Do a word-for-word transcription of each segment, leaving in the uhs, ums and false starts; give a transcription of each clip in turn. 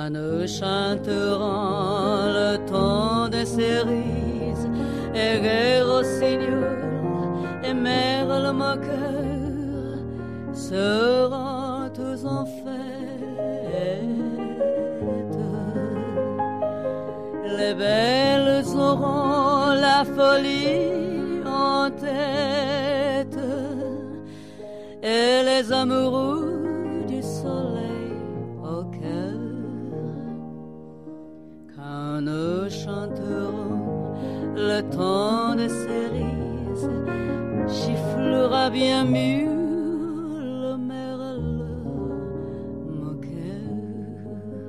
Quand nous chanterons le temps des cerises, et rire au rossignol, et mer le moqueur, seront tous en fête. Les belles auront la folie en tête, et les amoureux du soleil au cœur. Quand nous chanterons le temps des cerises, chifflera bien mieux le merle moqueur.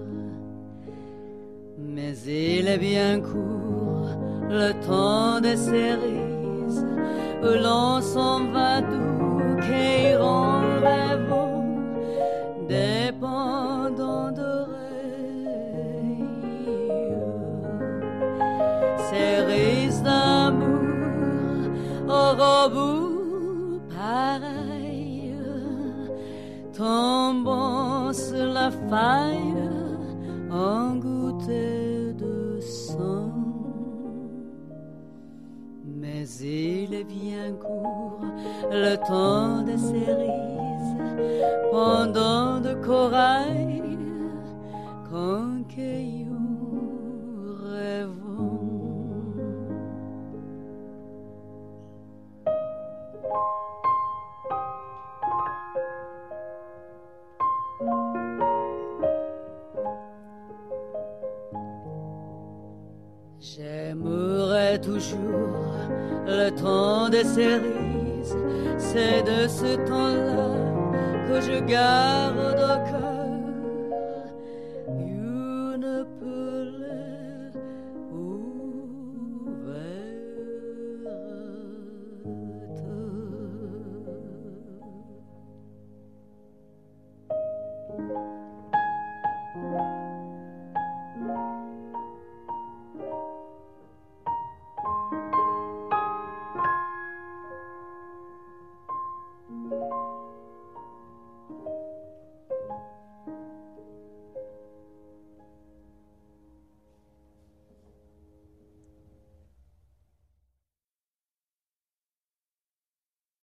Mais il est bien court le temps des cerises, où l'on s'en va doux, qu'iront rêvant, dépendant d'oreilles. Cerises d'amour, au robot pareil, tombant sur la faille, en gouttet de sang. Mais il est bien court le temps des cerises, pendant de corail, quand cailloux rêvons. J'aimerais toujours le temps des cerises, c'est de ce temps-là que je garde au cœur